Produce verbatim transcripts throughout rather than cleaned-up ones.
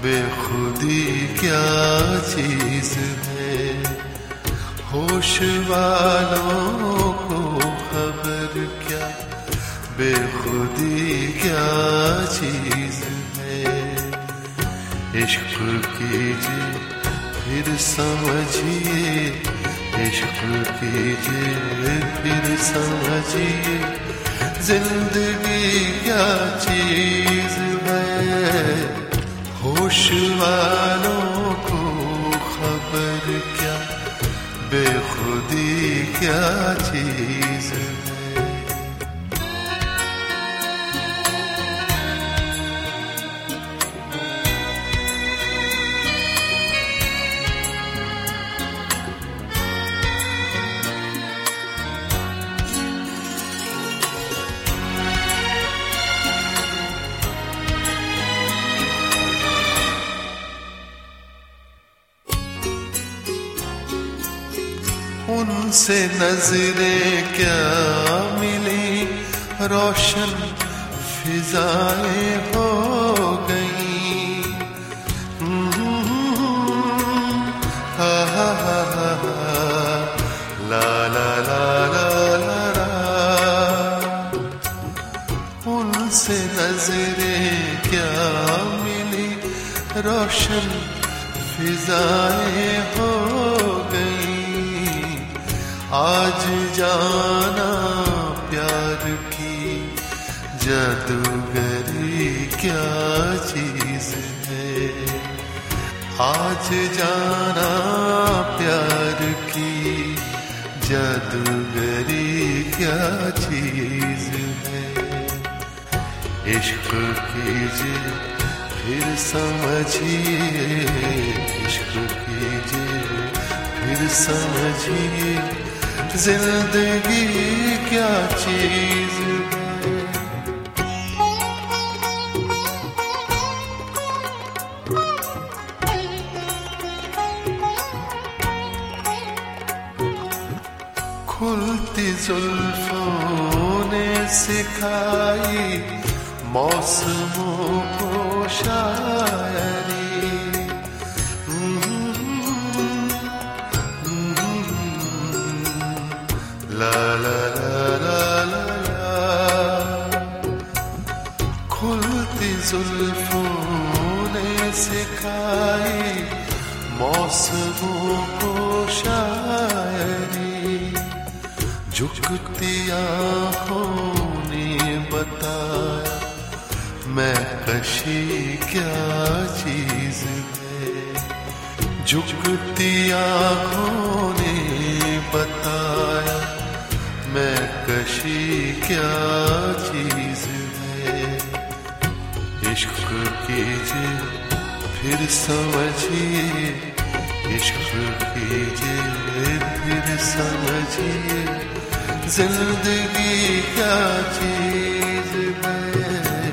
बेखुदी क्या चीज है, होश वालों को खबर क्या, बेखुदी क्या चीज है। इश्क कीजिए फिर समझिए, इश्क कीजिए फिर समझिए, जिंदगी क्या चीज है, होश वालों को खबर क्या, बेखुदी क्या चीज है। उनसे नजरें क्या मिली, रोशन फिजाएं हो गई। हा हा हा हा ला ला ला ला ला ला। उनसे नजरें क्या मिली, रोशन फिजाएं हो गई। आज जाना प्यार की जादूगरी क्या चीज है, आज जाना प्यार की जादूगरी क्या चीज है। इश्क कीजिए फिर समझिए, इश्क कीजिए फिर समझिए, जिंदगी क्या चीज है। खुलती जुल्फों ने सिखाई मौसमों को शायरी। ला ला ला ला ला ला। खुलती जुल्फों ने सिखाई मौसमों को शायरी। झुकती आँखों ने बताया मैं कशी क्या चीज है, झुकती आँखों ने बताया मैं कशी क्या चीज है। इश्क कीजिए फिर समझिए, इश्क कीजिए फिर समझिए, जिंदगी क्या चीज है।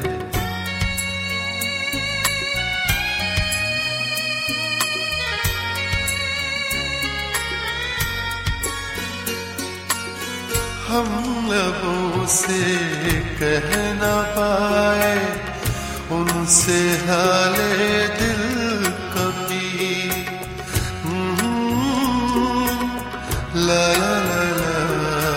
हम लबों से कह न पाए उनसे हाले दिल कभी। ला ला ला ला।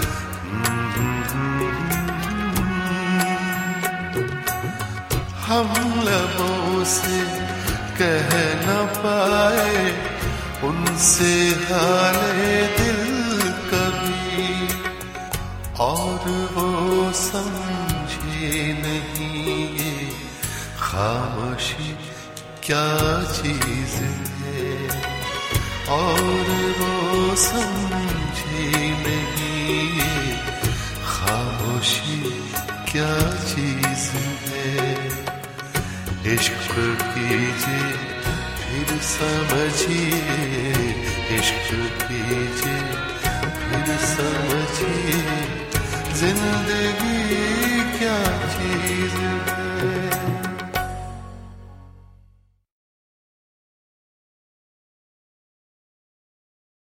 हम लबों से कह न पाए उनसे हाले दिल कभी, और वो समझे नहीं ये खामोशी क्या चीज है, और वो समझे नहीं ये खामोशी क्या चीज है। इश्क कीजिए फिर समझिए, इश्क कीजिए फिर समझिए, जिंदगी क्या चीज है।